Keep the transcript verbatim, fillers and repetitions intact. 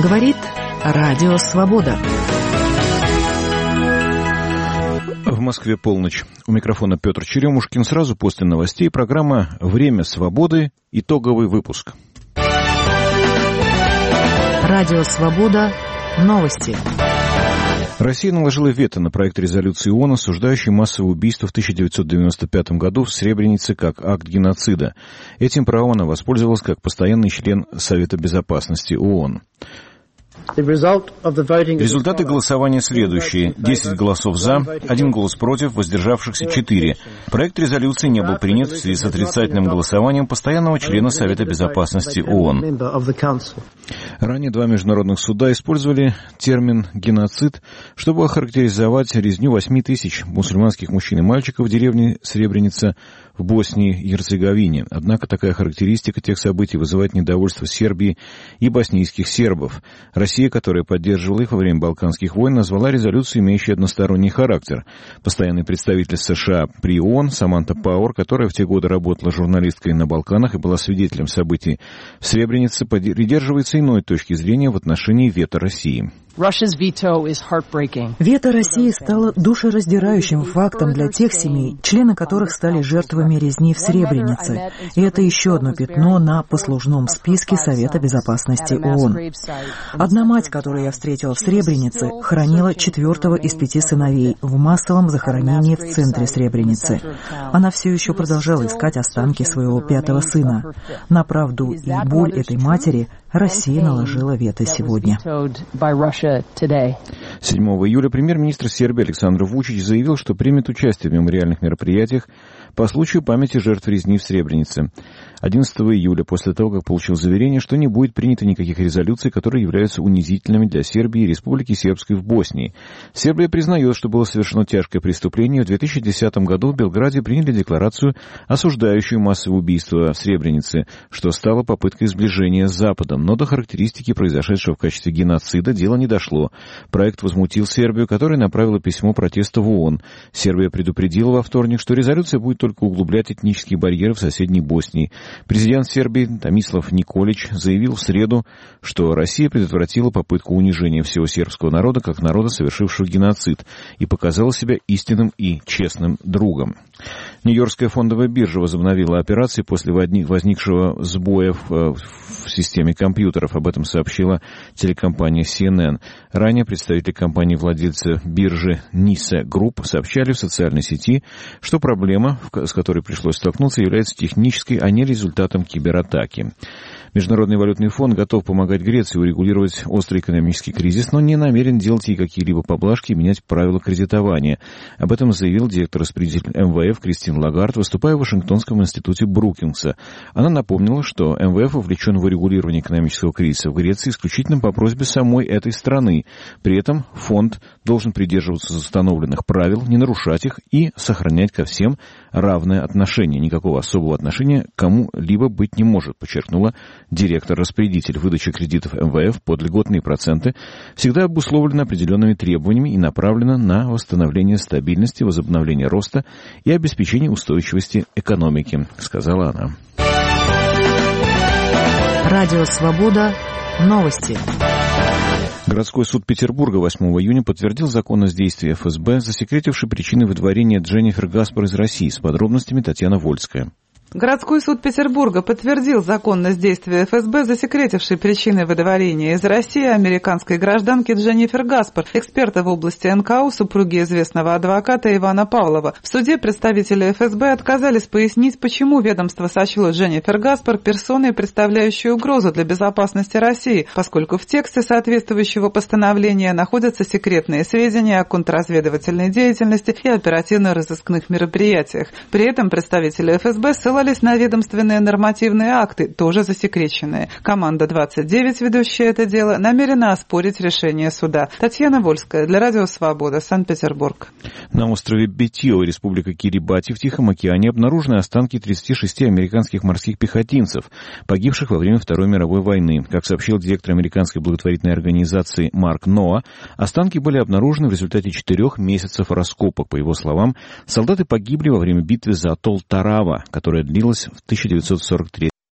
Говорит Радио Свобода. В Москве полночь. У микрофона Петр Черемушкин. Сразу после новостей программа «Время свободы». Итоговый выпуск. Радио Свобода. Новости. Россия наложила вето на проект резолюции ООН, осуждающий массовое убийство в тысяча девятьсот девяносто пятом году в Сребренице как акт геноцида. Этим правом она воспользовалась как постоянный член Совета Безопасности ООН. Результаты голосования следующие. десять голосов «за», один голос «против», воздержавшихся четыре. Проект резолюции не был принят в связи с отрицательным голосованием постоянного члена Совета Безопасности ООН. Ранее два международных суда использовали термин «геноцид», чтобы охарактеризовать резню восьми тысяч мусульманских мужчин и мальчиков в деревне Сребреница в Боснии и Герцеговине. Однако такая характеристика тех событий вызывает недовольство Сербии и боснийских сербов. Россия, которая поддерживала их во время Балканских войн, назвала резолюцию, имеющей односторонний характер. Постоянный представитель США при ООН Саманта Пауэр, которая в те годы работала журналисткой на Балканах и была свидетелем событий в Сребренице, придерживается иной точки зрения в отношении вето России. Вето России стало душераздирающим фактом для тех семей, члены которых стали жертвами резни в Сребренице. И это еще одно пятно на послужном списке Совета Безопасности ООН. Одна мать, которую я встретила в Сребренице, хоронила четвертого из пяти сыновей в массовом захоронении в центре Сребреницы. Она все еще продолжала искать останки своего пятого сына. На правду и боль этой матери Россия наложила вето сегодня. седьмого июля премьер-министр Сербии Александр Вучич заявил, что примет участие в мемориальных мероприятиях по случаю памяти жертв резни в Сребренице. одиннадцатого июля, после того, как получил заверение, что не будет принято никаких резолюций, которые являются унизительными для Сербии и Республики Сербской в Боснии. Сербия признает, что было совершено тяжкое преступление. В две тысячи десятом году в Белграде приняли декларацию, осуждающую массовое убийство в Сребренице, что стало попыткой сближения с Западом. Но до характеристики произошедшего в качестве геноцида дело не дошло. Проект возмутил Сербию, которая направила письмо протеста в ООН. Сербия предупредила во вторник, что резолюция будет только углублять этнические барьеры в соседней Боснии. Президент Сербии Томислав Николич заявил в среду, что Россия предотвратила попытку унижения всего сербского народа как народа, совершившего геноцид, и показала себя истинным и честным другом. Нью-Йоркская фондовая биржа возобновила операции после возникшего сбоя в, в системе компьютеров. Об этом сообщила телекомпания си эн эн. Ранее представители компании-владельца биржи Nisa Group сообщали в социальной сети, что проблема, с которой пришлось столкнуться, является технической, а не результатом кибератаки. Международный валютный фонд готов помогать Греции урегулировать острый экономический кризис, но не намерен делать ей какие-либо поблажки и менять правила кредитования. Об этом заявил директор-распределитель эм вэ эф Кристин Лагард, выступая в Вашингтонском институте Брукингса. Она напомнила, что эм вэ эф вовлечен в урегулирование экономического кризиса в Греции исключительно по просьбе самой этой страны. При этом фонд должен придерживаться установленных правил, не нарушать их и сохранять ко всем равное отношение. Никакого особого отношения к кому-либо быть не может, подчеркнула директор-распределитель. Выдача кредитов эм вэ эф под льготные проценты всегда обусловлена определенными требованиями и направлена на восстановление стабильности, возобновление роста и обеспечение устойчивости экономики, сказала она. Радио Свобода. Новости. Городской суд Петербурга восьмого июня подтвердил законность действий эф эс бэ, засекретивший причины выдворения Дженнифер Гаспар из России. С подробностями Татьяна Вольская. Городской суд Петербурга подтвердил законность действия эф эс бэ, засекретившей причины выдворения из России американской гражданки Дженнифер Гаспар, эксперта в области эн ка у, супруги известного адвоката Ивана Павлова. В суде представители эф эс бэ отказались пояснить, почему ведомство сочло Дженнифер Гаспар персоной, представляющей угрозу для безопасности России, поскольку в тексте соответствующего постановления находятся секретные сведения о контрразведывательной деятельности и оперативно-розыскных мероприятиях. При этом представители эф эс бэ ссылались на ведомственные нормативные акты, тоже засекреченные. Команда двадцать девять, ведущая это дело, намерена оспорить решение суда. Татьяна Вольская для Радио Свобода, Санкт-Петербург. На острове Бетио, республика Кирибати в Тихом океане, обнаружены останки тридцати шести американских морских пехотинцев, погибших во время Второй мировой войны. Как сообщил директор американской благотворительной организации Марк Ноа, останки были обнаружены в результате четырех месяцев раскопок. По его словам, солдаты погибли во время битвы за атолл Тарава, которая длилась в тысяча девятьсот сорок третьем